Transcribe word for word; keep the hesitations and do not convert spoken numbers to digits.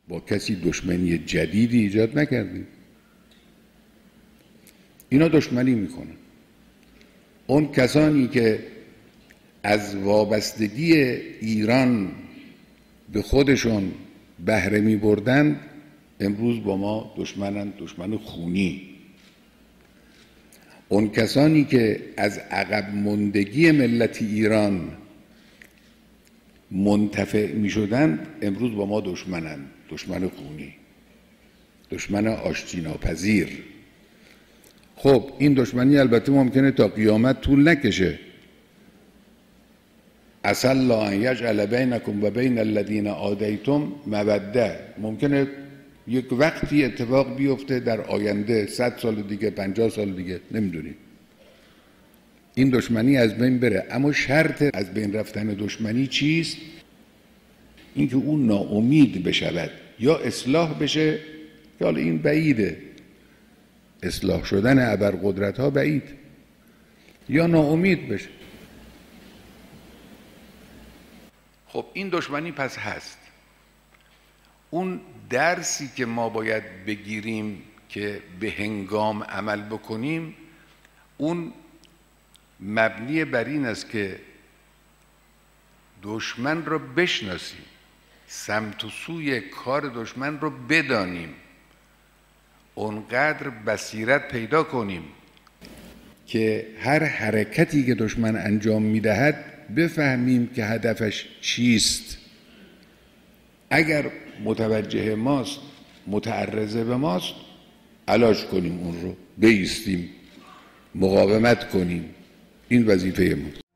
با کسی دشمنی جدیدی ایجاد نکردیم. اینا دشمنی میکنن. اون کسانی که از وابستگی ایران به خودشون بهره می بردند امروز با ما دشمنن، دشمن خونی. اون کسانی که از عقب ماندگی ملت ایران منتفع می شدند امروز با ما دشمنن، دشمن خونی، دشمن آشتی ناپذیر. خب این دشمنی البته ممکنه تا قیامت طول نکشه. عسى الله ان یجعل بینکم و بین الذین عادیتم موده. ممکنه یک وقتی اتفاق بیفته در آینده، صد سال دیگه، پنجاه سال دیگه، نمیدونیم، این دشمنی از بین بره. اما شرط از بین رفتن دشمنی چیست؟ اینکه اون ناامید بشود یا اصلاح بشه، که حالا این بعیده، اصلاح شدن ابرقدرت ها بعید، یا ناامید بشه. خب این دشمنی پس هست. اون درسی که ما باید بگیریم که به هنگام عمل بکنیم، اون مبنی بر این است که دشمن رو بشناسیم، سمت و سوی کار دشمن رو بدانیم، اونقدر بصیرت پیدا کنیم که هر حرکتی که دشمن انجام میدهد بفهمیم که هدفش چیست. اگر متوجه ماست، متعرضه به ماست، علاج کنیم، اون رو بایستیم، مقاومت کنیم. این وظیفه ما.